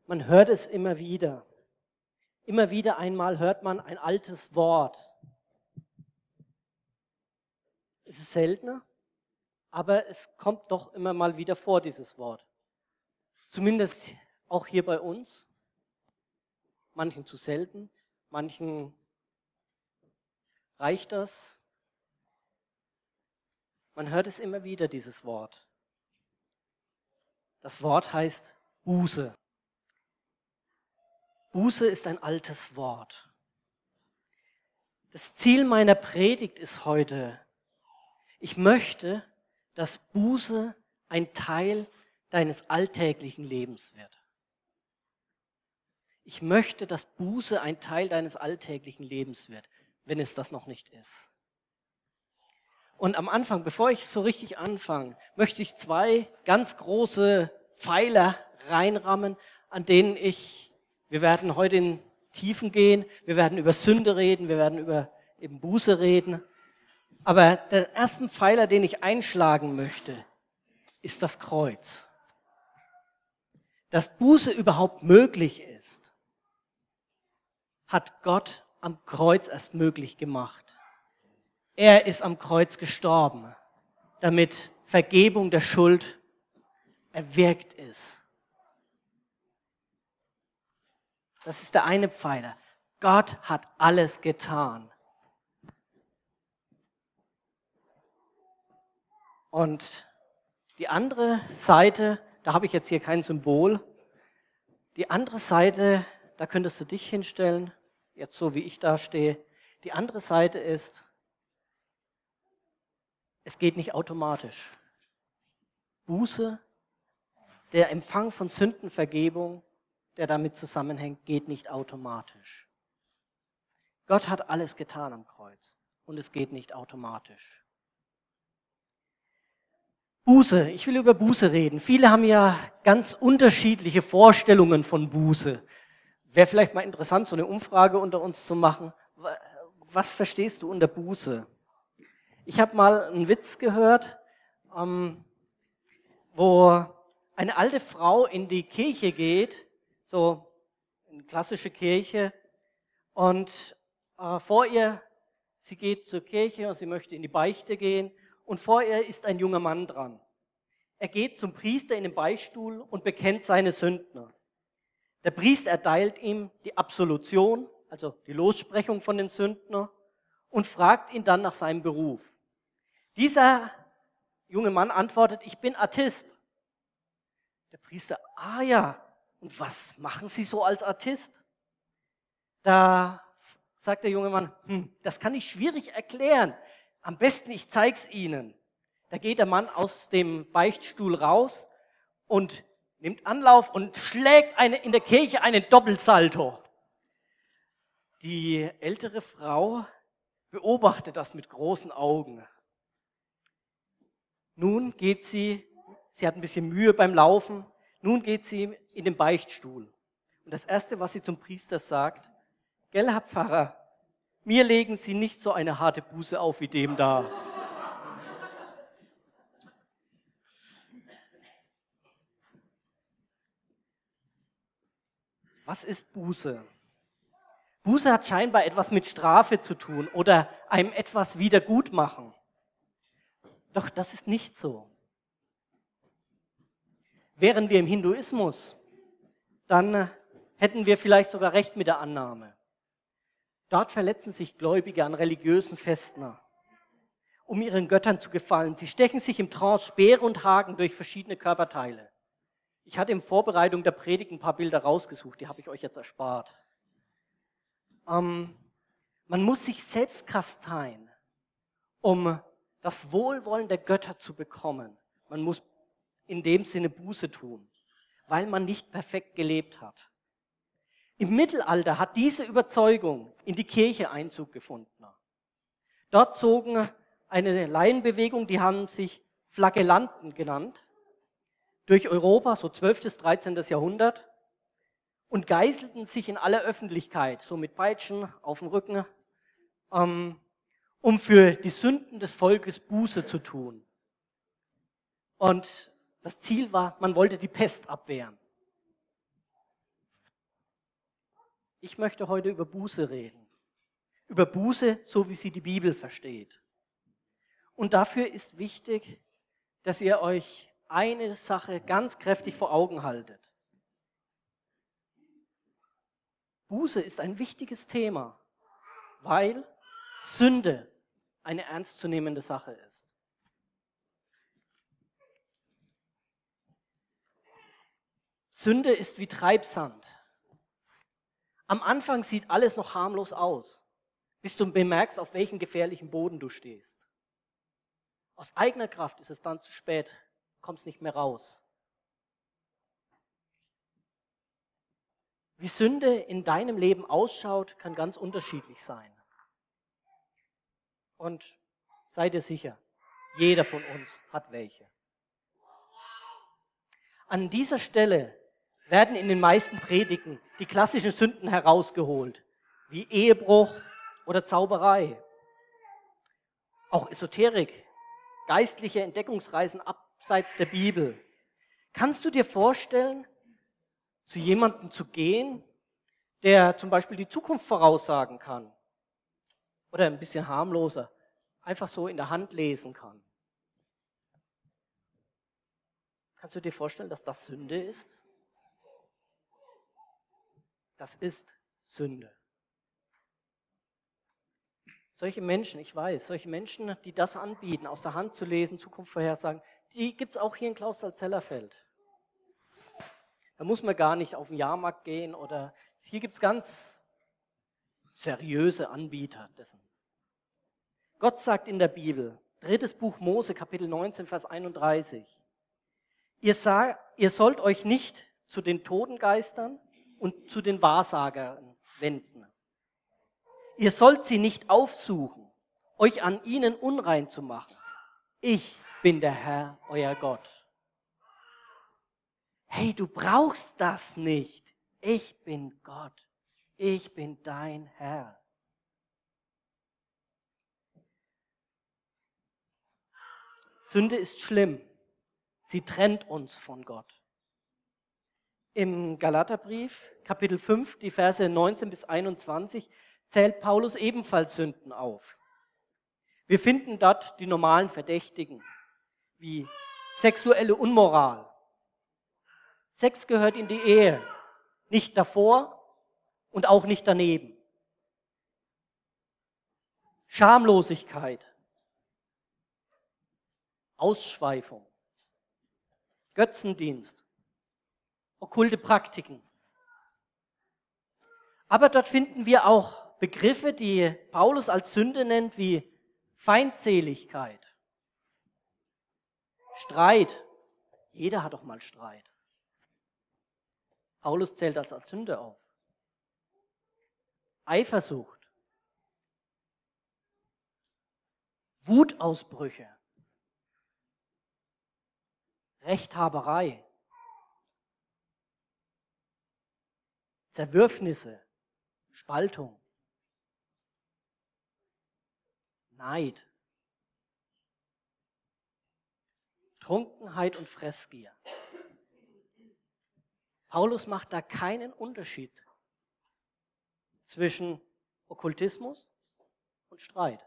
Man hört es immer wieder. Immer wieder einmal hört man ein altes Wort. Es ist seltener, aber es kommt doch immer mal wieder vor, dieses Wort. Zumindest auch hier bei uns. Manchen zu selten, manchen reicht das. Man hört es immer wieder, dieses Wort. Das Wort heißt Buße. Buße ist ein altes Wort. Das Ziel meiner Predigt ist heute, ich möchte, dass Buße ein Teil deines alltäglichen Lebens wird. Ich möchte, dass Buße ein Teil deines alltäglichen Lebens wird, wenn es das noch nicht ist. Und am Anfang, bevor ich so richtig anfange, möchte ich 2 ganz große Pfeiler reinrammen, an denen wir werden heute in Tiefen gehen, wir werden über Sünde reden, wir werden über eben Buße reden. Aber der erste Pfeiler, den ich einschlagen möchte, ist das Kreuz. Dass Buße überhaupt möglich ist, hat Gott am Kreuz erst möglich gemacht. Er ist am Kreuz gestorben, damit Vergebung der Schuld erwirkt ist. Das ist der eine Pfeiler. Gott hat alles getan. Und die andere Seite, da habe ich jetzt hier kein Symbol, die andere Seite, da könntest du dich hinstellen, jetzt so wie ich da stehe. Die andere Seite ist, es geht nicht automatisch. Buße, der Empfang von Sündenvergebung, der damit zusammenhängt, geht nicht automatisch. Gott hat alles getan am Kreuz und es geht nicht automatisch. Buße, ich will über Buße reden. Viele haben ja ganz unterschiedliche Vorstellungen von Buße. Wäre vielleicht mal interessant, so eine Umfrage unter uns zu machen. Was verstehst du unter Buße? Ich habe mal einen Witz gehört, wo eine alte Frau in die Kirche geht, so eine klassische Kirche, und sie geht zur Kirche und sie möchte in die Beichte gehen, und vor ihr ist ein junger Mann dran. Er geht zum Priester in den Beichtstuhl und bekennt seine Sünden. Der Priester erteilt ihm die Absolution, also die Lossprechung von den Sünden, und fragt ihn dann nach seinem Beruf. Dieser junge Mann antwortet, ich bin Artist. Der Priester, ja, und was machen Sie so als Artist? Da sagt der junge Mann, das kann ich schwierig erklären. Am besten, ich zeig's Ihnen. Da geht der Mann aus dem Beichtstuhl raus und nimmt Anlauf und schlägt in der Kirche einen Doppelsalto. Die ältere Frau beobachtet das mit großen Augen. Nun geht sie hat ein bisschen Mühe beim Laufen, nun geht sie in den Beichtstuhl. Und das Erste, was sie zum Priester sagt, gell, Herr Pfarrer, mir legen Sie nicht so eine harte Buße auf wie dem da. Was ist Buße? Buße hat scheinbar etwas mit Strafe zu tun oder einem etwas wiedergutmachen. Doch das ist nicht so. Wären wir im Hinduismus, dann hätten wir vielleicht sogar recht mit der Annahme. Dort verletzen sich Gläubige an religiösen Festen, um ihren Göttern zu gefallen. Sie stechen sich im Trance Speere und Haken durch verschiedene Körperteile. Ich hatte in Vorbereitung der Predigt ein paar Bilder rausgesucht, die habe ich euch jetzt erspart. Man muss sich selbst kasteien, um das Wohlwollen der Götter zu bekommen. Man muss in dem Sinne Buße tun, weil man nicht perfekt gelebt hat. Im Mittelalter hat diese Überzeugung in die Kirche Einzug gefunden. Dort zogen eine Laienbewegung, die haben sich Flagellanten genannt, durch Europa, so 12. bis 13. Jahrhundert, und geißelten sich in aller Öffentlichkeit, so mit Peitschen auf dem Rücken, um für die Sünden des Volkes Buße zu tun. Und das Ziel war, man wollte die Pest abwehren. Ich möchte heute über Buße reden. Über Buße, so wie sie die Bibel versteht. Und dafür ist wichtig, dass ihr euch eine Sache ganz kräftig vor Augen haltet. Buße ist ein wichtiges Thema, weil Sünde eine ernstzunehmende Sache ist. Sünde ist wie Treibsand. Am Anfang sieht alles noch harmlos aus, bis du bemerkst, auf welchem gefährlichen Boden du stehst. Aus eigener Kraft ist es dann zu spät, kommst nicht mehr raus. Wie Sünde in deinem Leben ausschaut, kann ganz unterschiedlich sein. Und sei dir sicher, jeder von uns hat welche. An dieser Stelle werden in den meisten Predigten die klassischen Sünden herausgeholt, wie Ehebruch oder Zauberei. Auch Esoterik, geistliche Entdeckungsreisen abseits der Bibel. Kannst du dir vorstellen, zu jemandem zu gehen, der zum Beispiel die Zukunft voraussagen kann? Oder ein bisschen harmloser, einfach so in der Hand lesen kann. Kannst du dir vorstellen, dass das Sünde ist? Das ist Sünde. Solche Menschen, ich weiß, solche Menschen, die das anbieten, aus der Hand zu lesen, Zukunft vorhersagen, die gibt es auch hier in Clausthal-Zellerfeld. Da muss man gar nicht auf den Jahrmarkt gehen oder hier gibt es ganz seriöse Anbieter dessen. Gott sagt in der Bibel, 3. Buch Mose, Kapitel 19, Vers 31, ihr sollt euch nicht zu den Totengeistern und zu den Wahrsagern wenden. Ihr sollt sie nicht aufsuchen, euch an ihnen unrein zu machen. Ich bin der Herr, euer Gott. Hey, du brauchst das nicht. Ich bin Gott. Ich bin dein Herr. Sünde ist schlimm. Sie trennt uns von Gott. Im Galaterbrief, Kapitel 5, die Verse 19 bis 21, zählt Paulus ebenfalls Sünden auf. Wir finden dort die normalen Verdächtigen, wie sexuelle Unmoral. Sex gehört in die Ehe, nicht davor und auch nicht daneben. Schamlosigkeit, Ausschweifung, Götzendienst, okkulte Praktiken. Aber dort finden wir auch Begriffe, die Paulus als Sünde nennt, wie Feindseligkeit, Streit. Jeder hat doch mal Streit. Paulus zählt das als Sünde auf. Eifersucht, Wutausbrüche, Rechthaberei, Zerwürfnisse, Spaltung, Neid, Trunkenheit und Fressgier. Paulus macht da keinen Unterschied zwischen Okkultismus und Streit.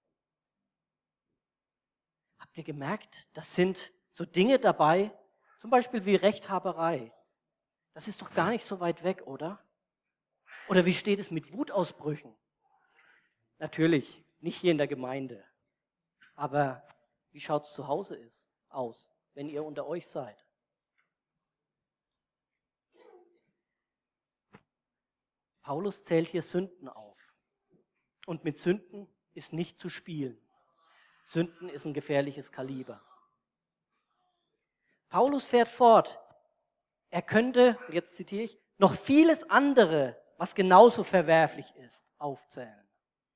Habt ihr gemerkt, das sind so Dinge dabei, zum Beispiel wie Rechthaberei. Das ist doch gar nicht so weit weg, oder? Oder wie steht es mit Wutausbrüchen? Natürlich, nicht hier in der Gemeinde. Aber wie schaut es zu Hause aus, wenn ihr unter euch seid? Paulus zählt hier Sünden auf. Und mit Sünden ist nicht zu spielen. Sünden ist ein gefährliches Kaliber. Paulus fährt fort. Er könnte, jetzt zitiere ich, noch vieles andere, was genauso verwerflich ist, aufzählen.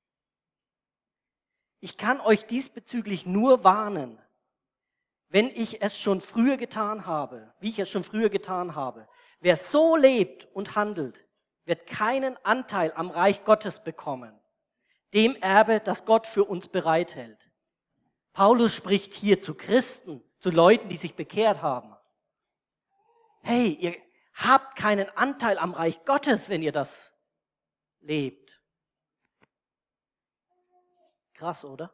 Ich kann euch diesbezüglich nur warnen, wenn ich es schon früher getan habe, wie ich es schon früher getan habe. Wer so lebt und handelt, wird keinen Anteil am Reich Gottes bekommen, dem Erbe, das Gott für uns bereithält. Paulus spricht hier zu Christen, zu Leuten, die sich bekehrt haben. Hey, ihr habt keinen Anteil am Reich Gottes, wenn ihr das lebt. Krass, oder?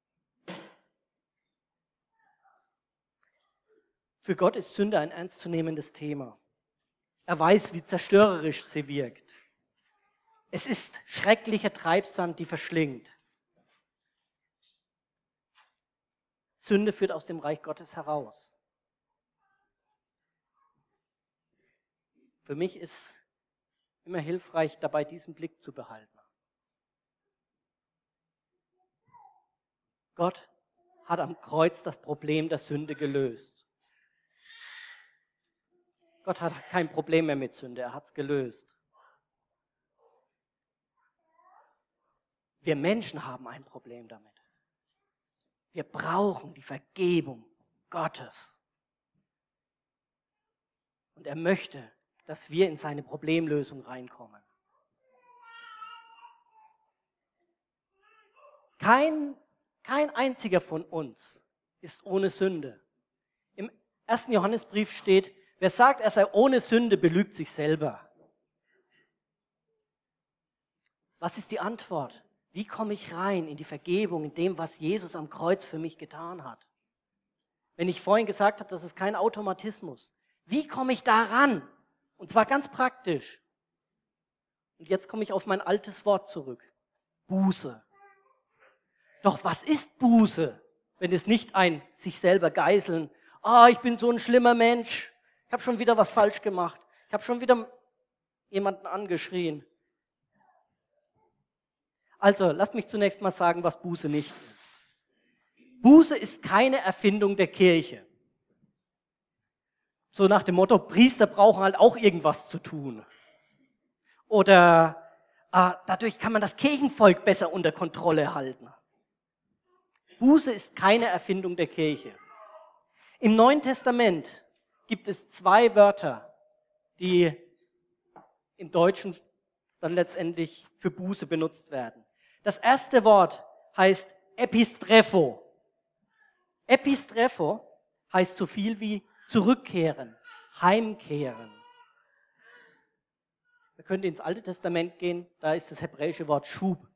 Für Gott ist Sünde ein ernstzunehmendes Thema. Er weiß, wie zerstörerisch sie wirkt. Es ist schrecklicher Treibsand, die verschlingt. Sünde führt aus dem Reich Gottes heraus. Für mich ist immer hilfreich, dabei diesen Blick zu behalten. Gott hat am Kreuz das Problem der Sünde gelöst. Gott hat kein Problem mehr mit Sünde, er hat es gelöst. Wir Menschen haben ein Problem damit. Wir brauchen die Vergebung Gottes. Und er möchte, dass wir in seine Problemlösung reinkommen. Kein einziger von uns ist ohne Sünde. Im 1. Johannesbrief steht, wer sagt, er sei ohne Sünde, belügt sich selber. Was ist die Antwort? Wie komme ich rein in die Vergebung, in dem, was Jesus am Kreuz für mich getan hat? Wenn ich vorhin gesagt habe, das ist kein Automatismus. Wie komme ich da ran? Und zwar ganz praktisch. Und jetzt komme ich auf mein altes Wort zurück. Buße. Doch was ist Buße, wenn es nicht ein sich selber geißeln, ich bin so ein schlimmer Mensch, ich habe schon wieder was falsch gemacht, ich habe schon wieder jemanden angeschrien. Also, lasst mich zunächst mal sagen, was Buße nicht ist. Buße ist keine Erfindung der Kirche. So nach dem Motto, Priester brauchen halt auch irgendwas zu tun. Oder dadurch kann man das Kirchenvolk besser unter Kontrolle halten. Buße ist keine Erfindung der Kirche. Im Neuen Testament gibt es 2 Wörter, die im Deutschen dann letztendlich für Buße benutzt werden. Das erste Wort heißt Epistrepho. Epistrepho heißt so viel wie zurückkehren, heimkehren. Wir können ins Alte Testament gehen, da ist das hebräische Wort Schub.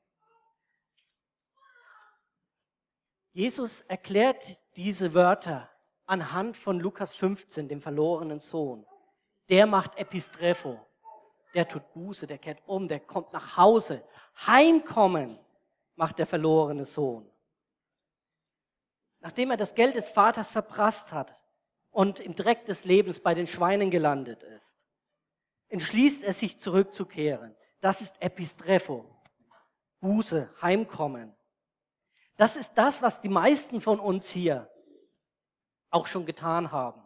Jesus erklärt diese Wörter anhand von Lukas 15, dem verlorenen Sohn. Der macht Epistrepho. Der tut Buße, der kehrt um, der kommt nach Hause. Heimkommen macht der verlorene Sohn. Nachdem er das Geld des Vaters verprasst hat und im Dreck des Lebens bei den Schweinen gelandet ist, entschließt er sich zurückzukehren. Das ist Epistrepho. Buße, Heimkommen. Das ist das, was die meisten von uns hier auch schon getan haben.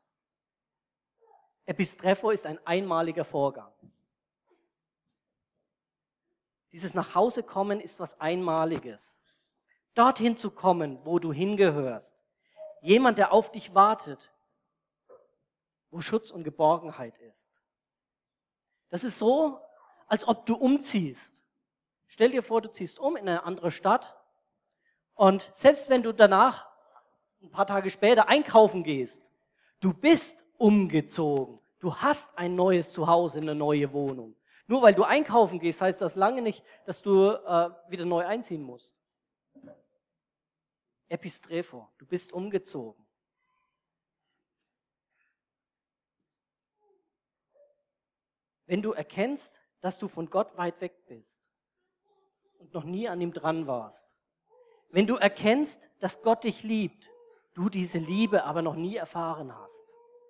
Epistrepho ist ein einmaliger Vorgang. Dieses Nachhausekommen ist was Einmaliges. Dorthin zu kommen, wo du hingehörst. Jemand, der auf dich wartet, wo Schutz und Geborgenheit ist. Das ist so, als ob du umziehst. Stell dir vor, du ziehst um in eine andere Stadt und selbst wenn du danach, ein paar Tage später, einkaufen gehst, du bist umgezogen. Du hast ein neues Zuhause, eine neue Wohnung. Nur weil du einkaufen gehst, heißt das lange nicht, dass du wieder neu einziehen musst. Epistrepho, du bist umgezogen. Wenn du erkennst, dass du von Gott weit weg bist und noch nie an ihm dran warst, wenn du erkennst, dass Gott dich liebt, du diese Liebe aber noch nie erfahren hast,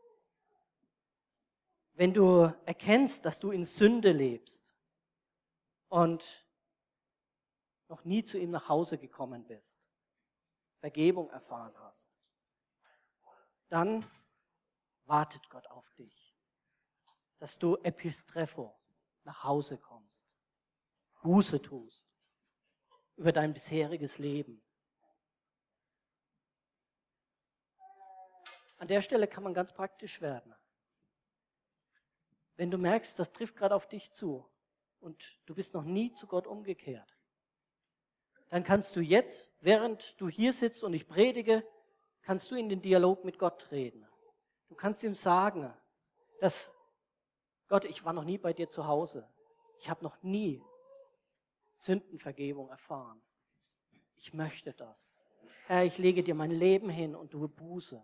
wenn du erkennst, dass du in Sünde lebst und noch nie zu ihm nach Hause gekommen bist, Vergebung erfahren hast, dann wartet Gott auf dich, dass du Epistrepho nach Hause kommst, Buße tust über dein bisheriges Leben. An der Stelle kann man ganz praktisch werden. Wenn du merkst, das trifft gerade auf dich zu und du bist noch nie zu Gott umgekehrt, dann kannst du jetzt, während du hier sitzt und ich predige, kannst du in den Dialog mit Gott treten. Du kannst ihm sagen, dass Gott, ich war noch nie bei dir zu Hause. Ich habe noch nie Sündenvergebung erfahren. Ich möchte das. Herr, ich lege dir mein Leben hin und tue Buße.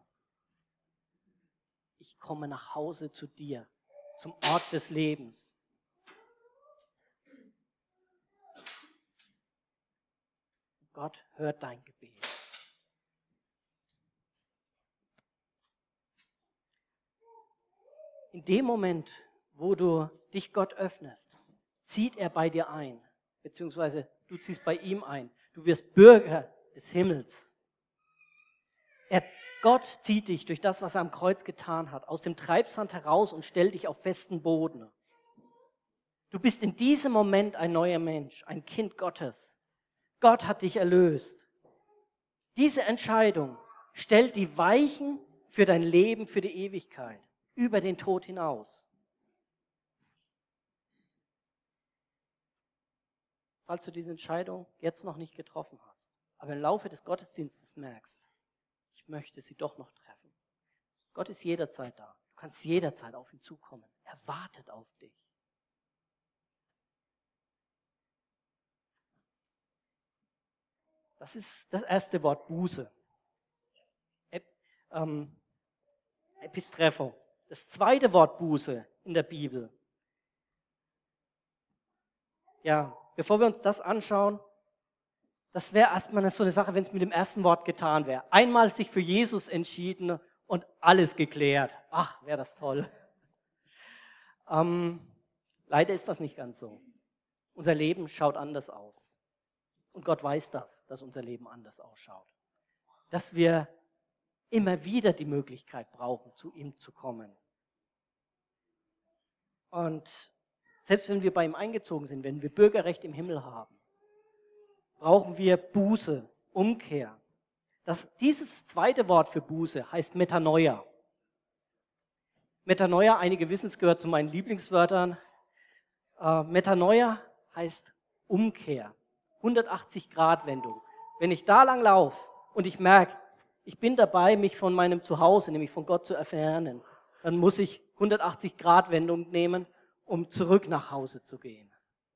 Ich komme nach Hause zu dir, zum Ort des Lebens. Gott hört dein Gebet. In dem Moment, wo du dich Gott öffnest, zieht er bei dir ein, beziehungsweise du ziehst bei ihm ein. Du wirst Bürger des Himmels. Gott zieht dich durch das, was er am Kreuz getan hat, aus dem Treibsand heraus und stellt dich auf festen Boden. Du bist in diesem Moment ein neuer Mensch, ein Kind Gottes. Gott hat dich erlöst. Diese Entscheidung stellt die Weichen für dein Leben, für die Ewigkeit, über den Tod hinaus. Falls du diese Entscheidung jetzt noch nicht getroffen hast, aber im Laufe des Gottesdienstes merkst, ich möchte sie doch noch treffen. Gott ist jederzeit da. Du kannst jederzeit auf ihn zukommen. Er wartet auf dich. Das ist das erste Wort, Buße. Epistrepho. Das zweite Wort Buße in der Bibel. Ja, bevor wir uns das anschauen, das wäre erstmal so eine Sache, wenn es mit dem ersten Wort getan wäre. Einmal sich für Jesus entschieden und alles geklärt. Ach, wäre das toll. Leider ist das nicht ganz so. Unser Leben schaut anders aus. Und Gott weiß das, dass unser Leben anders ausschaut. Dass wir immer wieder die Möglichkeit brauchen, zu ihm zu kommen. Und selbst wenn wir bei ihm eingezogen sind, wenn wir Bürgerrecht im Himmel haben, brauchen wir Buße, Umkehr. Dieses zweite Wort für Buße heißt Metanoia. Metanoia, einige wissen es, gehört zu meinen Lieblingswörtern. Metanoia heißt Umkehr, 180-Grad-Wendung. Wenn ich da lang laufe und ich merke, ich bin dabei, mich von meinem Zuhause, nämlich von Gott zu entfernen, dann muss ich 180-Grad-Wendung nehmen, um zurück nach Hause zu gehen.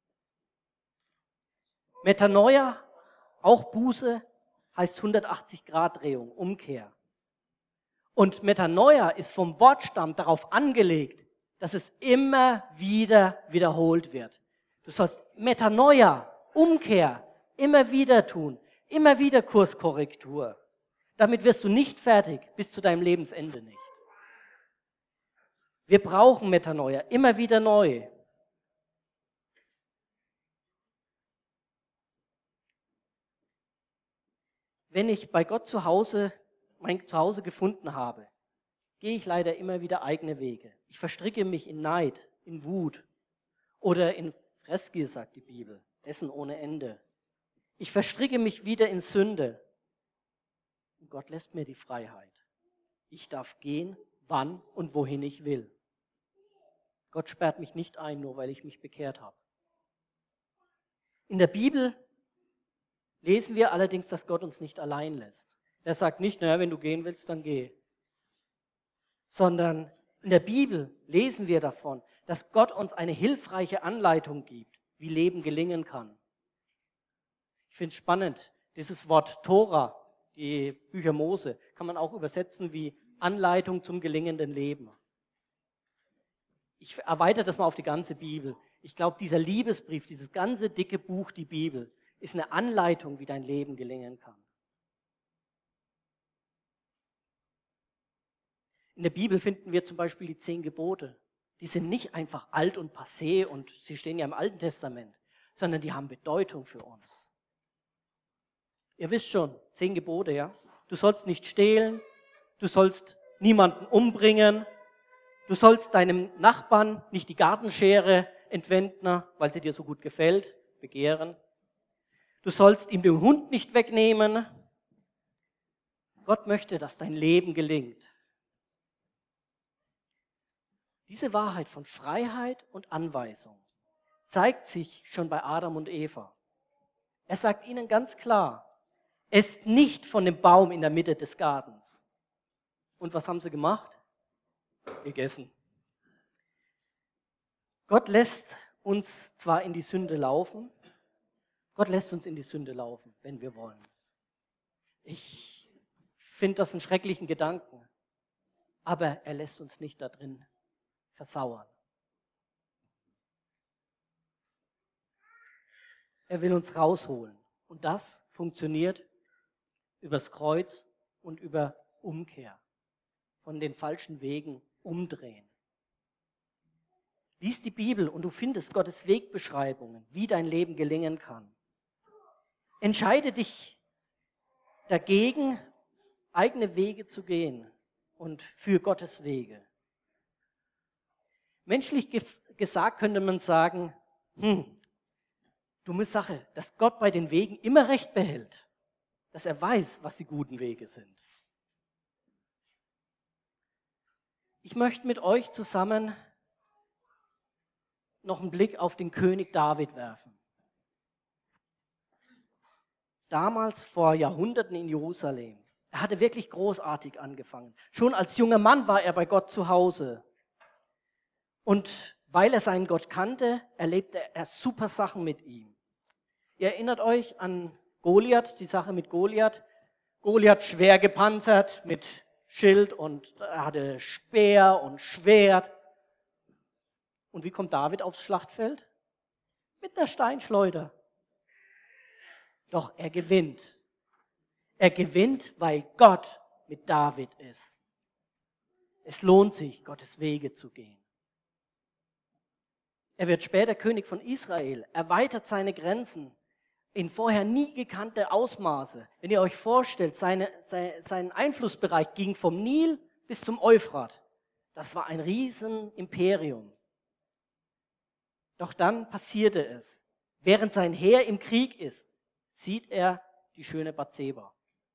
Metanoia, auch Buße, heißt 180-Grad-Drehung, Umkehr. Und Metanoia ist vom Wortstamm darauf angelegt, dass es immer wieder wiederholt wird. Du sollst Metanoia, Umkehr, immer wieder tun, immer wieder Kurskorrektur. Damit wirst du nicht fertig, bis zu deinem Lebensende nicht. Wir brauchen Metanoia, immer wieder neu. Wenn ich bei Gott mein Zuhause gefunden habe, gehe ich leider immer wieder eigene Wege. Ich verstricke mich in Neid, in Wut oder in Fressgier, sagt die Bibel, Essen ohne Ende. Ich verstricke mich wieder in Sünde. Und Gott lässt mir die Freiheit. Ich darf gehen, wann und wohin ich will. Gott sperrt mich nicht ein, nur weil ich mich bekehrt habe. In der Bibel lesen wir allerdings, dass Gott uns nicht allein lässt. Er sagt nicht, naja, wenn du gehen willst, dann geh. Sondern in der Bibel lesen wir davon, dass Gott uns eine hilfreiche Anleitung gibt, wie Leben gelingen kann. Ich finde es spannend, dieses Wort Tora, die Bücher Mose, kann man auch übersetzen wie Anleitung zum gelingenden Leben. Ich erweitere das mal auf die ganze Bibel. Ich glaube, dieser Liebesbrief, dieses ganze dicke Buch, die Bibel, ist eine Anleitung, wie dein Leben gelingen kann. In der Bibel finden wir zum Beispiel die 10 Gebote. Die sind nicht einfach alt und passé und sie stehen ja im Alten Testament, sondern die haben Bedeutung für uns. Ihr wisst schon, 10 Gebote, ja? Du sollst nicht stehlen, du sollst niemanden umbringen, du sollst deinem Nachbarn nicht die Gartenschere entwenden, weil sie dir so gut gefällt, begehren. Du sollst ihm den Hund nicht wegnehmen. Gott möchte, dass dein Leben gelingt. Diese Wahrheit von Freiheit und Anweisung zeigt sich schon bei Adam und Eva. Er sagt ihnen ganz klar, esst nicht von dem Baum in der Mitte des Gartens. Und was haben sie gemacht? Gegessen. Gott lässt uns zwar in die Sünde laufen, Gott lässt uns in die Sünde laufen, wenn wir wollen. Ich finde das einen schrecklichen Gedanken, aber er lässt uns nicht da drin versauern. Er will uns rausholen. Und das funktioniert übers Kreuz und über Umkehr. Von den falschen Wegen umdrehen. Lies die Bibel und du findest Gottes Wegbeschreibungen, wie dein Leben gelingen kann. Entscheide dich dagegen, eigene Wege zu gehen und für Gottes Wege. Menschlich gesagt könnte man sagen, dumme Sache, dass Gott bei den Wegen immer Recht behält, dass er weiß, was die guten Wege sind. Ich möchte mit euch zusammen noch einen Blick auf den König David werfen. Damals vor Jahrhunderten in Jerusalem. Er hatte wirklich großartig angefangen. Schon als junger Mann war er bei Gott zu Hause. Und weil er seinen Gott kannte, erlebte er super Sachen mit ihm. Ihr erinnert euch an Goliath, die Sache mit Goliath. Goliath schwer gepanzert mit Schild und er hatte Speer und Schwert. Und wie kommt David aufs Schlachtfeld? Mit einer Steinschleuder. Doch er gewinnt. Er gewinnt, weil Gott mit David ist. Es lohnt sich, Gottes Wege zu gehen. Er wird später König von Israel, erweitert seine Grenzen in vorher nie gekannte Ausmaße. Wenn ihr euch vorstellt, sein Einflussbereich ging vom Nil bis zum Euphrat. Das war ein Riesenimperium. Doch dann passierte es. Während sein Heer im Krieg ist, sieht er die schöne Bathseba.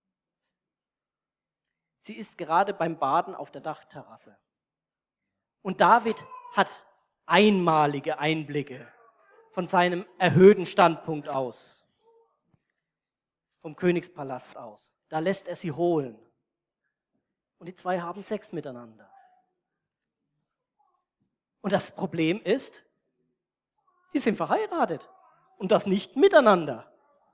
Sie ist gerade beim Baden auf der Dachterrasse. Und David hat einmalige Einblicke von seinem erhöhten Standpunkt aus, vom Königspalast aus. Da lässt er sie holen. Und die zwei haben Sex miteinander. Und das Problem ist, die sind verheiratet und das nicht miteinander.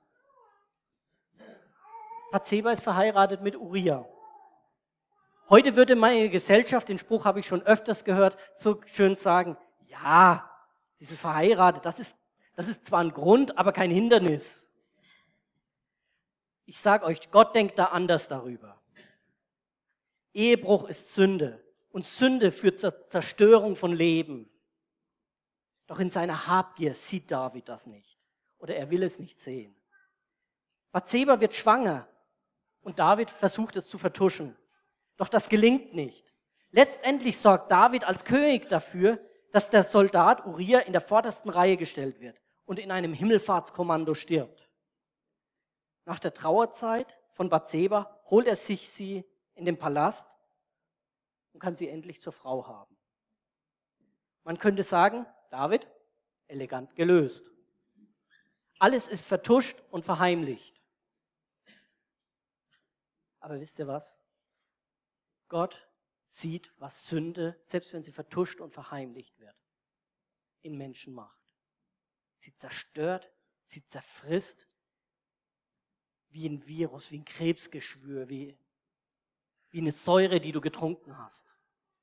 Bathseba ist verheiratet mit Uriah. Heute würde meine Gesellschaft, den Spruch habe ich schon öfters gehört, so schön sagen, ja, dieses verheiratet, das ist zwar ein Grund, aber kein Hindernis. Ich sage euch, Gott denkt da anders darüber. Ehebruch ist Sünde und Sünde führt zur Zerstörung von Leben. Doch in seiner Habgier sieht David das nicht oder er will es nicht sehen. Bathseba wird schwanger und David versucht es zu vertuschen. Doch das gelingt nicht. Letztendlich sorgt David als König dafür, dass der Soldat Uriah in der vordersten Reihe gestellt wird und in einem Himmelfahrtskommando stirbt. Nach der Trauerzeit von Bathseba holt er sich sie in den Palast und kann sie endlich zur Frau haben. Man könnte sagen, David, elegant gelöst. Alles ist vertuscht und verheimlicht. Aber wisst ihr was? Gott sieht, was Sünde, selbst wenn sie vertuscht und verheimlicht wird, in Menschen macht. Sie zerstört, sie zerfrisst wie ein Virus, wie ein Krebsgeschwür, wie eine Säure, die du getrunken hast.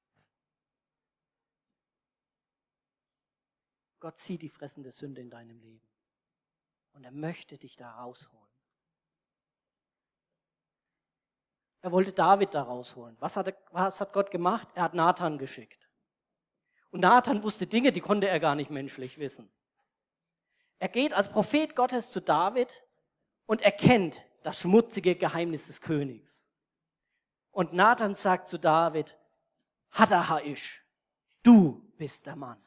Gott sieht die fressende Sünde in deinem Leben und er möchte dich da rausholen. Er wollte David da rausholen. Was hat Gott gemacht? Er hat Nathan geschickt. Und Nathan wusste Dinge, die konnte er gar nicht menschlich wissen. Er geht als Prophet Gottes zu David und erkennt das schmutzige Geheimnis des Königs. Und Nathan sagt zu David, Hadahaish, du bist der Mann.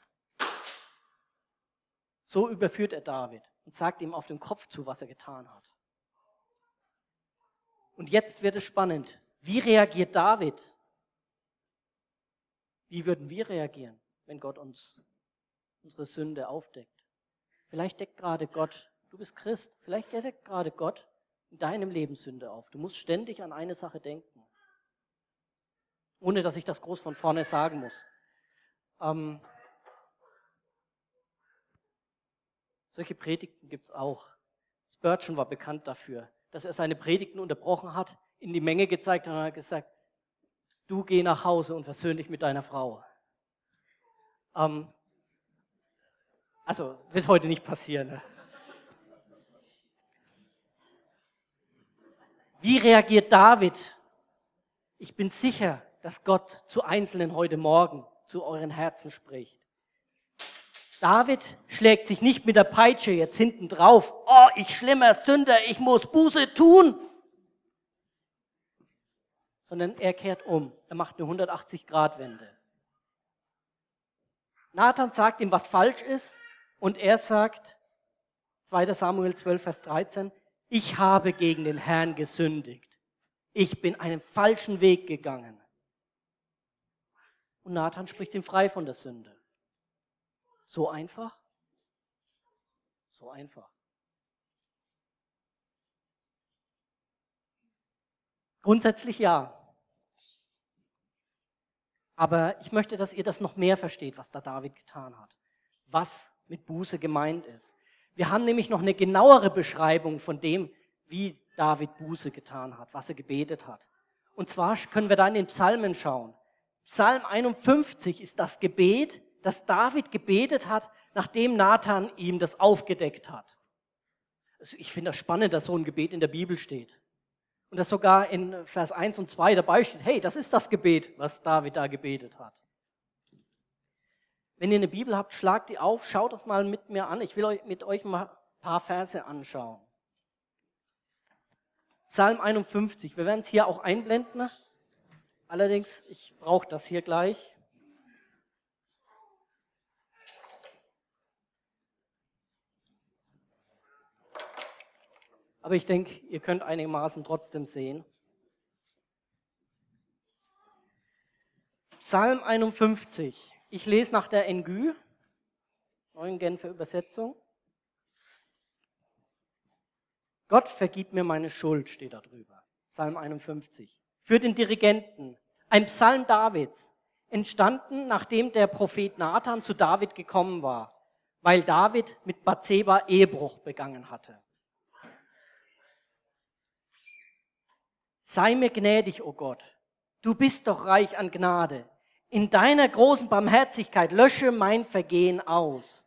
So überführt er David und sagt ihm auf den Kopf zu, was er getan hat. Und jetzt wird es spannend. Wie reagiert David? Wie würden wir reagieren, wenn Gott uns unsere Sünde aufdeckt? Vielleicht deckt gerade Gott, du bist Christ, vielleicht deckt gerade Gott in deinem Leben Sünde auf. Du musst ständig an eine Sache denken. Ohne, dass ich das groß von vorne sagen muss. Solche Predigten gibt es auch. Spurgeon war bekannt dafür, dass er seine Predigten unterbrochen hat, in die Menge gezeigt hat und hat gesagt, du geh nach Hause und versöhn dich mit deiner Frau. Also wird heute nicht passieren. Ne? Wie reagiert David? Ich bin sicher, dass Gott zu Einzelnen heute Morgen zu euren Herzen spricht. David schlägt sich nicht mit der Peitsche jetzt hinten drauf. Oh, ich schlimmer Sünder, ich muss Buße tun. Sondern er kehrt um. Er macht eine 180-Grad-Wende. Nathan sagt ihm, was falsch ist. Und er sagt, 2. Samuel 12, Vers 13, ich habe gegen den Herrn gesündigt. Ich bin einen falschen Weg gegangen. Und Nathan spricht ihn frei von der Sünde. So einfach? So einfach. Grundsätzlich ja. Aber ich möchte, dass ihr das noch mehr versteht, was da David getan hat. Was mit Buße gemeint ist. Wir haben nämlich noch eine genauere Beschreibung von dem, wie David Buße getan hat, was er gebetet hat. Und zwar können wir da in den Psalmen schauen. Psalm 51 ist das Gebet, das David gebetet hat, nachdem Nathan ihm das aufgedeckt hat. Also ich finde das spannend, dass so ein Gebet in der Bibel steht. Und dass sogar in Vers 1 und 2 dabei steht, hey, das ist das Gebet, was David da gebetet hat. Wenn ihr eine Bibel habt, schlagt die auf, schaut das mal mit mir an. Ich will mit euch mal ein paar Verse anschauen. Psalm 51, wir werden es hier auch einblenden. Allerdings, ich brauche das hier gleich. Aber ich denke, ihr könnt einigermaßen trotzdem sehen. Psalm 51. Ich lese nach der NGÜ, neuen Genfer Übersetzung. Gott vergib mir meine Schuld, steht da drüber. Psalm 51. Für den Dirigenten. Ein Psalm Davids. Entstanden, nachdem der Prophet Nathan zu David gekommen war, weil David mit Bathseba Ehebruch begangen hatte. Sei mir gnädig, o Gott, du bist doch reich an Gnade. In deiner großen Barmherzigkeit lösche mein Vergehen aus.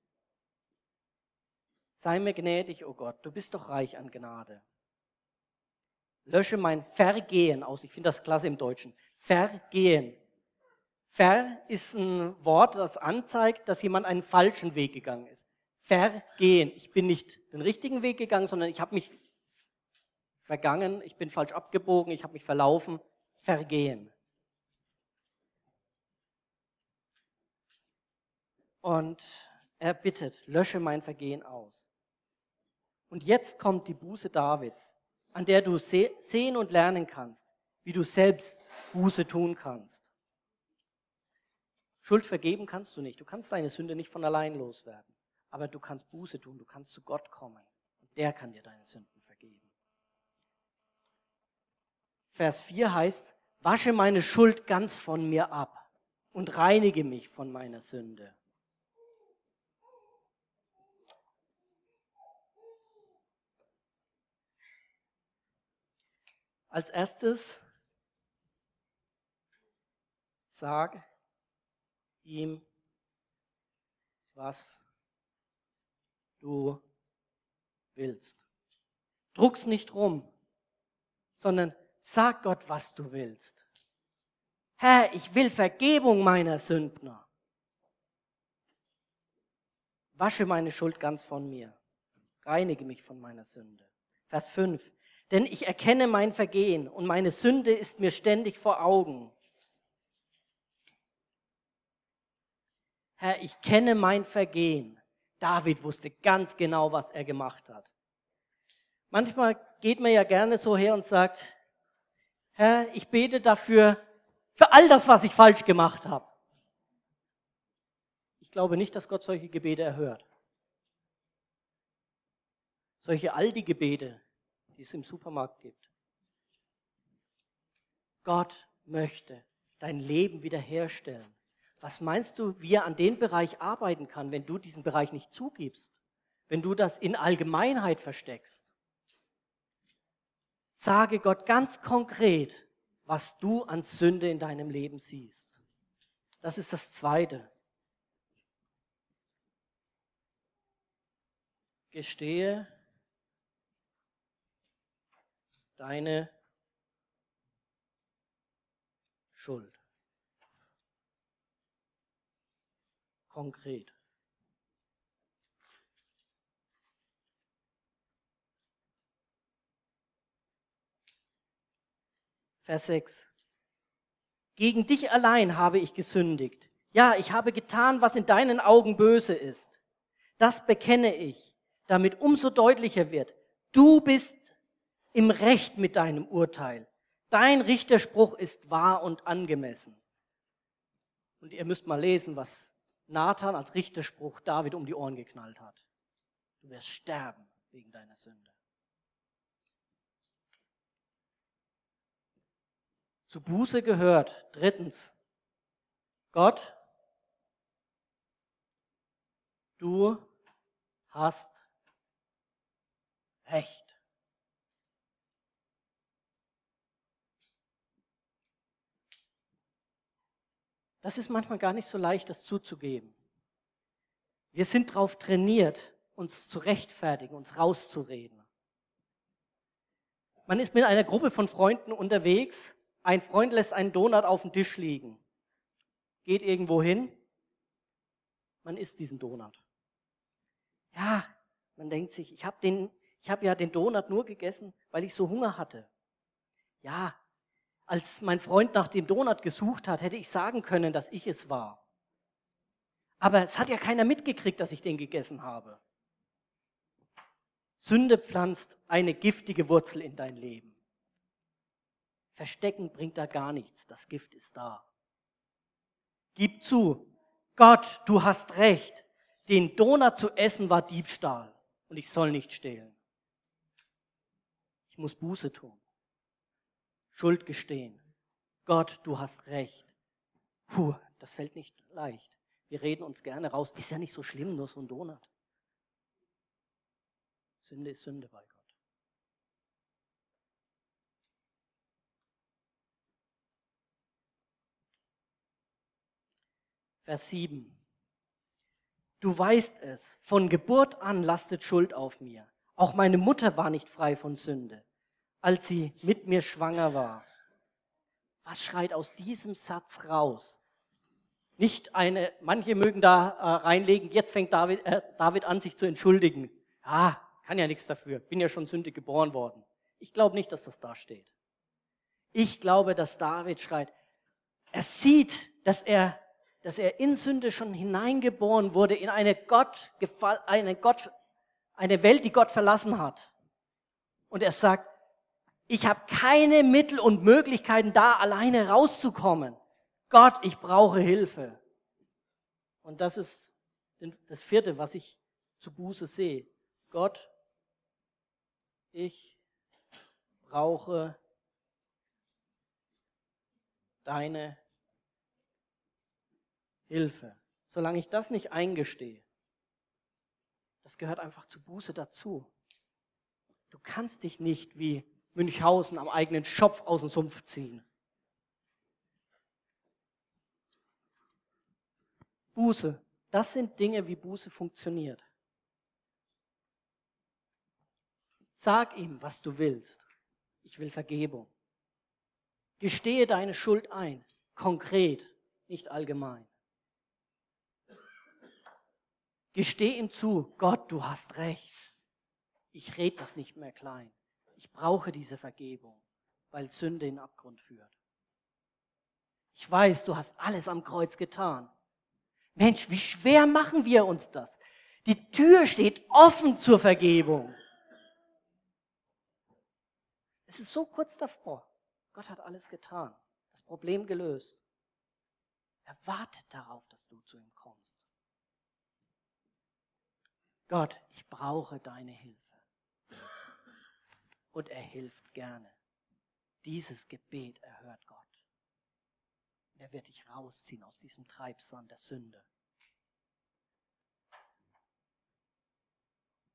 Sei mir gnädig, o Gott, du bist doch reich an Gnade. Lösche mein Vergehen aus. Ich finde das klasse im Deutschen. Vergehen. Ver ist ein Wort, das anzeigt, dass jemand einen falschen Weg gegangen ist. Vergehen. Ich bin nicht den richtigen Weg gegangen, sondern ich habe mich vergangen, ich bin falsch abgebogen, ich habe mich verlaufen. Vergehen. Und er bittet, lösche mein Vergehen aus. Und jetzt kommt die Buße Davids, an der du sehen und lernen kannst, wie du selbst Buße tun kannst. Schuld vergeben kannst du nicht. Du kannst deine Sünde nicht von allein loswerden. Aber du kannst Buße tun, du kannst zu Gott kommen. Und der kann dir deine Sünden vergeben. Vers 4 heißt, wasche meine Schuld ganz von mir ab und reinige mich von meiner Sünde. Als erstes, sag ihm, was du willst. Druck's nicht rum, sondern sag Gott, was du willst. Herr, ich will Vergebung meiner Sündner. Wasche meine Schuld ganz von mir. Reinige mich von meiner Sünde. Vers 5. Denn ich erkenne mein Vergehen und meine Sünde ist mir ständig vor Augen. Herr, ich kenne mein Vergehen. David wusste ganz genau, was er gemacht hat. Manchmal geht man ja gerne so her und sagt, Herr, ich bete dafür, für all das, was ich falsch gemacht habe. Ich glaube nicht, dass Gott solche Gebete erhört. Solche Aldi-Gebete, die es im Supermarkt gibt. Gott möchte dein Leben wiederherstellen. Was meinst du, wie er an dem Bereich arbeiten kann, wenn du diesen Bereich nicht zugibst? wenn du das in Allgemeinheit versteckst. Sage Gott ganz konkret, was du an Sünde in deinem Leben siehst. Das ist das Zweite. Gestehe deine Schuld. Konkret. Vers 6. Gegen dich allein habe ich gesündigt. Ja, ich habe getan, was in deinen Augen böse ist. Das bekenne ich, damit umso deutlicher wird. Du bist im Recht mit deinem Urteil. Dein Richterspruch ist wahr und angemessen. Und ihr müsst mal lesen, was Nathan als Richterspruch David um die Ohren geknallt hat. Du wirst sterben wegen deiner Sünde. Zu Buße gehört, drittens, Gott, du hast Recht. Das ist manchmal gar nicht so leicht, das zuzugeben. Wir sind darauf trainiert, uns zu rechtfertigen, uns rauszureden. Man ist mit einer Gruppe von Freunden unterwegs, ein Freund lässt einen Donut auf dem Tisch liegen, geht irgendwo hin, man isst diesen Donut. Ja, man denkt sich, ich habe ja den Donut nur gegessen, weil ich so Hunger hatte. Ja, als mein Freund nach dem Donut gesucht hat, hätte ich sagen können, dass ich es war. Aber es hat ja keiner mitgekriegt, dass ich den gegessen habe. Sünde pflanzt eine giftige Wurzel in dein Leben. Verstecken bringt da gar nichts, das Gift ist da. Gib zu, Gott, du hast recht. Den Donut zu essen war Diebstahl und ich soll nicht stehlen. Ich muss Buße tun, Schuld gestehen. Gott, du hast recht. Das fällt nicht leicht. Wir reden uns gerne raus. Ist ja nicht so schlimm, nur so ein Donut. Sünde ist Sünde bei Gott. Vers 7. Du weißt es, von Geburt an lastet Schuld auf mir. Auch meine Mutter war nicht frei von Sünde, als sie mit mir schwanger war. Was schreit aus diesem Satz raus? Manche mögen da reinlegen, jetzt fängt David an, sich zu entschuldigen. Kann ja nichts dafür, bin ja schon sündig geboren worden. Ich glaube nicht, dass das da steht. Ich glaube, dass David schreit, er sieht, dass er in Sünde schon hineingeboren wurde, in eine Welt, die Gott verlassen hat. Und er sagt, ich habe keine Mittel und Möglichkeiten, da alleine rauszukommen. Gott, ich brauche Hilfe. Und das ist das Vierte, was ich zu Buße sehe. Gott, ich brauche deine Hilfe. Solange ich das nicht eingestehe, das gehört einfach zu Buße dazu. Du kannst dich nicht wie Münchhausen am eigenen Schopf aus dem Sumpf ziehen. Buße, das sind Dinge, wie Buße funktioniert. Sag ihm, was du willst. Ich will Vergebung. Gestehe deine Schuld ein, konkret, nicht allgemein. Gesteh ihm zu, Gott, du hast recht. Ich rede das nicht mehr klein. Ich brauche diese Vergebung, weil Sünde in den Abgrund führt. Ich weiß, du hast alles am Kreuz getan. Mensch, wie schwer machen wir uns das? Die Tür steht offen zur Vergebung. Es ist so kurz davor. Gott hat alles getan, das Problem gelöst. Er wartet darauf, dass du zu ihm kommst. Gott, ich brauche deine Hilfe. Und er hilft gerne. Dieses Gebet erhört Gott. Er wird dich rausziehen aus diesem Treibsand der Sünde.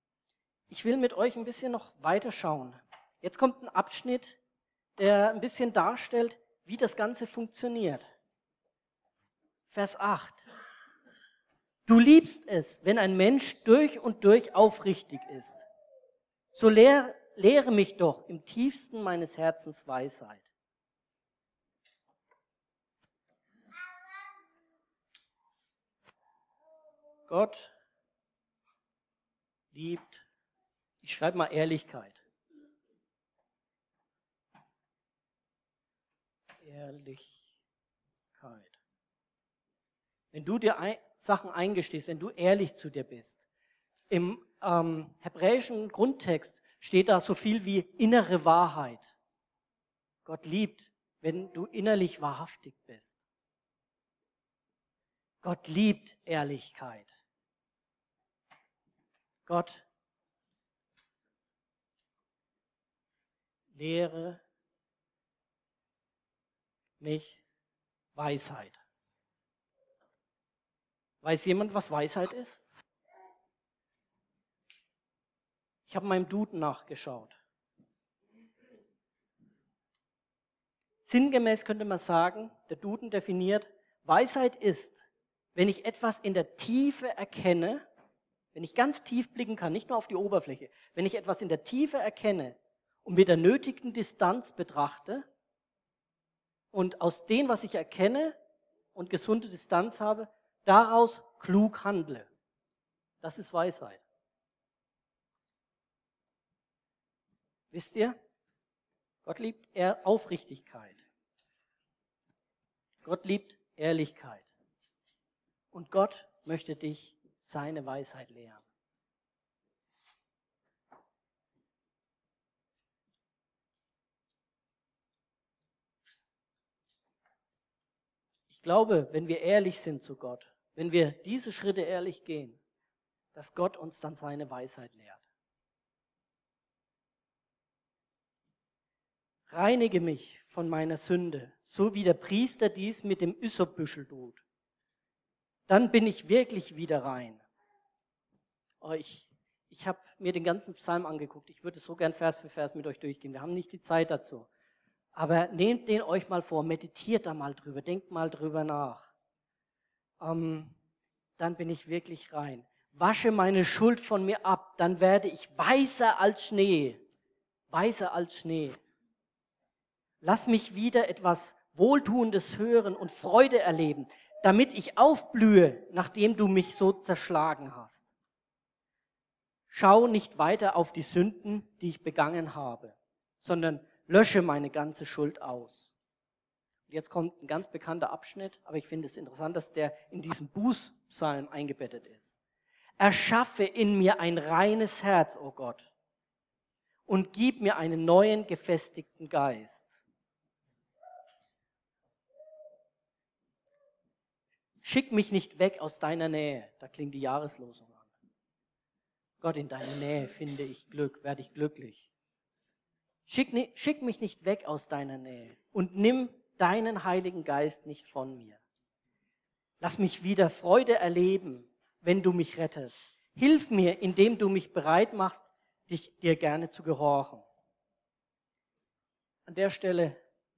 Ich will mit euch ein bisschen noch weiterschauen. Jetzt kommt ein Abschnitt, der ein bisschen darstellt, wie das Ganze funktioniert. Vers 8. Du liebst es, wenn ein Mensch durch und durch aufrichtig ist. So lehre mich doch im tiefsten meines Herzens Weisheit. Gott liebt, ich schreibe mal Ehrlichkeit. Ehrlichkeit. Wenn du dir Sachen eingestehst, wenn du ehrlich zu dir bist. Im hebräischen Grundtext steht da so viel wie innere Wahrheit. Gott liebt, wenn du innerlich wahrhaftig bist. Gott liebt Ehrlichkeit. Gott lehre mich Weisheit. Weiß jemand, was Weisheit ist? Ich habe in meinem Duden nachgeschaut. Sinngemäß könnte man sagen, der Duden definiert, Weisheit ist, wenn ich etwas in der Tiefe erkenne, wenn ich ganz tief blicken kann, nicht nur auf die Oberfläche, wenn ich etwas in der Tiefe erkenne und mit der nötigen Distanz betrachte und aus dem, was ich erkenne und gesunde Distanz habe, daraus klug handle. Das ist Weisheit. Wisst ihr? Gott liebt Aufrichtigkeit. Gott liebt Ehrlichkeit. Und Gott möchte dich seine Weisheit lehren. Ich glaube, wenn wir ehrlich sind zu Gott, wenn wir diese Schritte ehrlich gehen, dass Gott uns dann seine Weisheit lehrt. Reinige mich von meiner Sünde, so wie der Priester dies mit dem Ysopbüschel tut. Dann bin ich wirklich wieder rein. Oh, ich habe mir den ganzen Psalm angeguckt. Ich würde so gern Vers für Vers mit euch durchgehen. Wir haben nicht die Zeit dazu. Aber nehmt den euch mal vor, meditiert da mal drüber, denkt mal drüber nach. Dann bin ich wirklich rein. Wasche meine Schuld von mir ab, dann werde ich weißer als Schnee. Weißer als Schnee. Lass mich wieder etwas Wohltuendes hören und Freude erleben, damit ich aufblühe, nachdem du mich so zerschlagen hast. Schau nicht weiter auf die Sünden, die ich begangen habe, sondern lösche meine ganze Schuld aus. Und jetzt kommt ein ganz bekannter Abschnitt, aber ich finde es interessant, dass der in diesem Bußpsalm eingebettet ist. Erschaffe in mir ein reines Herz, o Gott, und gib mir einen neuen, gefestigten Geist. Schick mich nicht weg aus deiner Nähe. Da klingt die Jahreslosung an. Gott, in deiner Nähe finde ich Glück, werde ich glücklich. Schick mich nicht weg aus deiner Nähe und nimm deinen Heiligen Geist nicht von mir. Lass mich wieder Freude erleben, wenn du mich rettest. Hilf mir, indem du mich bereit machst, dir gerne zu gehorchen. An der Stelle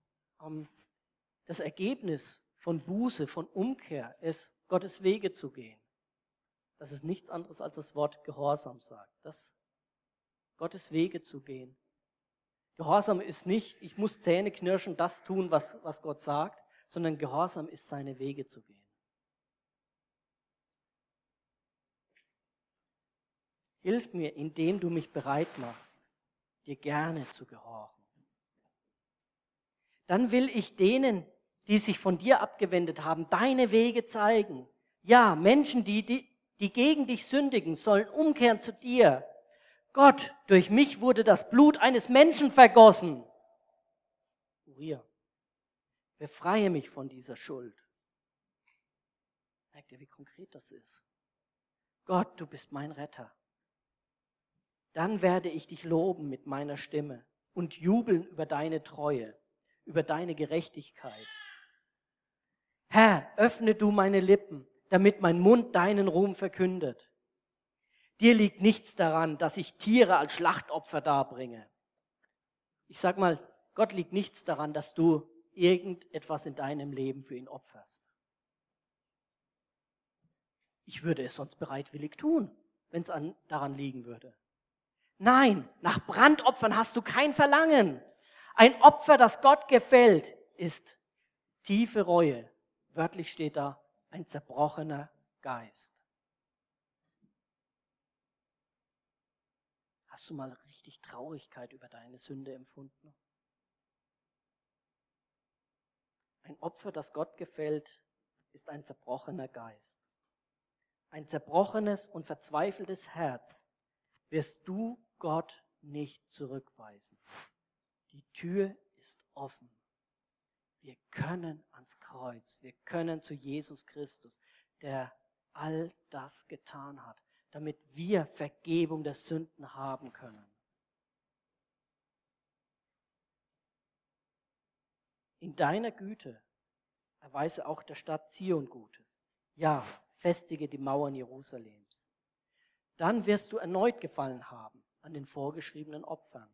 das Ergebnis von Buße, von Umkehr ist, Gottes Wege zu gehen. Das ist nichts anderes als das Wort Gehorsam sagt. Das Gottes Wege zu gehen. Gehorsam ist nicht, ich muss Zähne knirschen, das tun, was Gott sagt, sondern Gehorsam ist, seine Wege zu gehen. Hilf mir, indem du mich bereit machst, dir gerne zu gehorchen. Dann will ich denen, die sich von dir abgewendet haben, deine Wege zeigen. Ja, Menschen, die gegen dich sündigen, sollen umkehren zu dir. Gott, durch mich wurde das Blut eines Menschen vergossen. Uriah, befreie mich von dieser Schuld. Merkt ihr, wie konkret das ist? Gott, du bist mein Retter. Dann werde ich dich loben mit meiner Stimme und jubeln über deine Treue, über deine Gerechtigkeit. Herr, öffne du meine Lippen, damit mein Mund deinen Ruhm verkündet. Dir liegt nichts daran, dass ich Tiere als Schlachtopfer darbringe. Ich sag mal, Gott liegt nichts daran, dass du irgendetwas in deinem Leben für ihn opferst. Ich würde es sonst bereitwillig tun, wenn es daran liegen würde. Nein, nach Brandopfern hast du kein Verlangen. Ein Opfer, das Gott gefällt, ist tiefe Reue. Wörtlich steht da, ein zerbrochener Geist. Hast du mal richtig Traurigkeit über deine Sünde empfunden? Ein Opfer, das Gott gefällt, ist ein zerbrochener Geist. Ein zerbrochenes und verzweifeltes Herz wirst du Gott nicht zurückweisen. Die Tür ist offen. Wir können ans Kreuz, wir können zu Jesus Christus, der all das getan hat, damit wir Vergebung der Sünden haben können. In deiner Güte erweise auch der Stadt Zion Gutes. Ja, festige die Mauern Jerusalems. Dann wirst du erneut Gefallen haben an den vorgeschriebenen Opfern.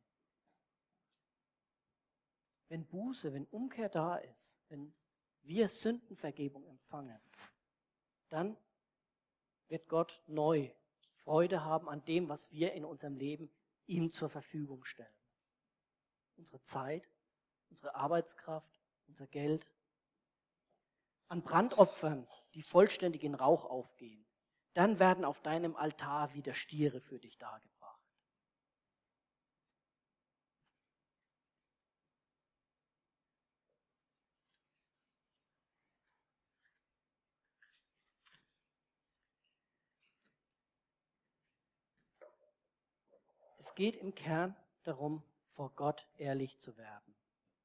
Wenn Buße, wenn Umkehr da ist, wenn wir Sündenvergebung empfangen, dann wird Gott neu Freude haben an dem, was wir in unserem Leben ihm zur Verfügung stellen. Unsere Zeit, unsere Arbeitskraft, unser Geld. An Brandopfern, die vollständig in Rauch aufgehen. Dann werden auf deinem Altar wieder Stiere für dich dargebracht. Es geht im Kern darum, vor Gott ehrlich zu werden.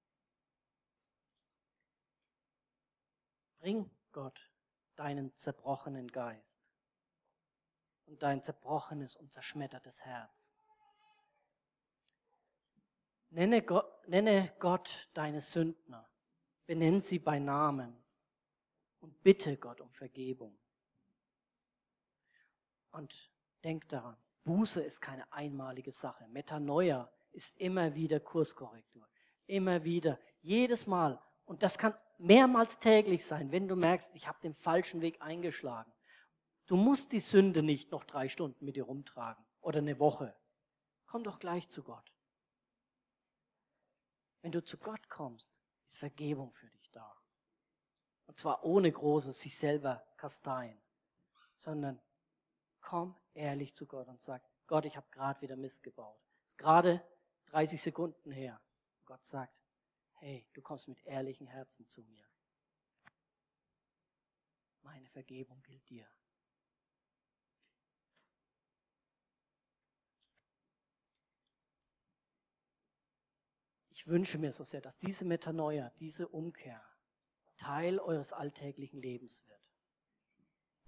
Bring Gott deinen zerbrochenen Geist und dein zerbrochenes und zerschmettertes Herz. Nenne Gott deine Sündner, benenn sie bei Namen und bitte Gott um Vergebung. Und denk daran, Buße ist keine einmalige Sache. Metanoia ist immer wieder Kurskorrektur. Immer wieder, jedes Mal. Und das kann mehrmals täglich sein, wenn du merkst, ich habe den falschen Weg eingeschlagen. Du musst die Sünde nicht noch 3 Stunden mit dir rumtragen oder eine Woche. Komm doch gleich zu Gott. Wenn du zu Gott kommst, ist Vergebung für dich da. Und zwar ohne großes sich selber kasteien, sondern komm ehrlich zu Gott und sag, Gott, ich habe gerade wieder Mist gebaut. Ist gerade 30 Sekunden her. Und Gott sagt, hey, du kommst mit ehrlichen Herzen zu mir. Meine Vergebung gilt dir. Ich wünsche mir so sehr, dass diese Metanoia, diese Umkehr Teil eures alltäglichen Lebens wird.